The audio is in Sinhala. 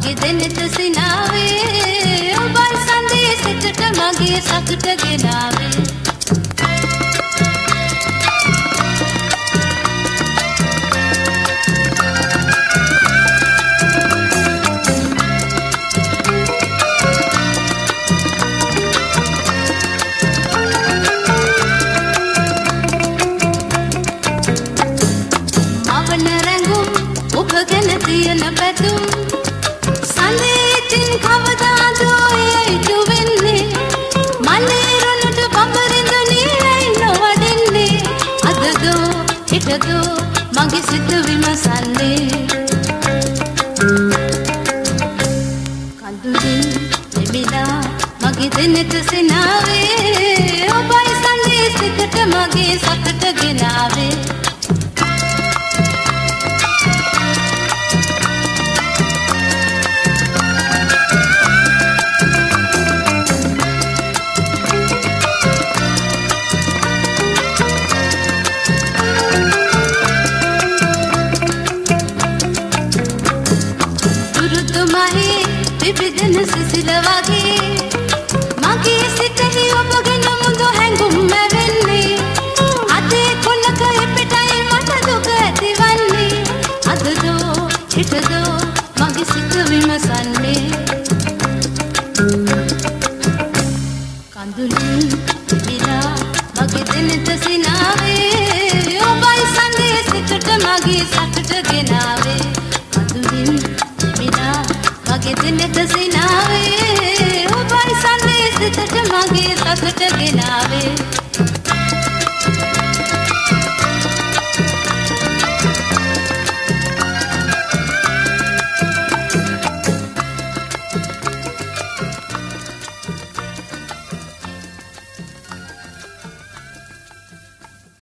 මගේ දෙනෙත සිනාවේ ඔබයි සඳේ සිතට මගේ සතුට ගෙනාවේ ඔබගෙන තියෙන පැතුම් සඳේටින් කවදාද ඔයයිතු වෙන්නේ මලේ රොණට බඹරිඳුනේ ඇයි නොවදින්නේ අදදෝ හිටදෝ මගේ සිත විමසන්නේ කඳුලින් එමිලා මගේ දෙනෙත සිනාවේ ඔබයි සඳේ සිතට මගේ සතුට ගෙනාවේ විවිධන සිසිල වගේ මගේ සිතෙහි ඔබගෙන මුදු හැඟුම් මැවෙන්නේ අතේ කොනක එපිටයි මට දුක ඇතිවන්නේ අදදෝ හිටදෝ මගේ සිත විමසන්නේ කඳුලින් විලා මගේ දෙනෙත සිනාවේ ඔබයි සඳේ සිතට මගේ සතුට ගෙනාවේ කඳුලින් විලා මගේ දෙනෙත සිනාවේ ඔබයි සඳේ සිතට මගේ සතුට ගෙනාවේ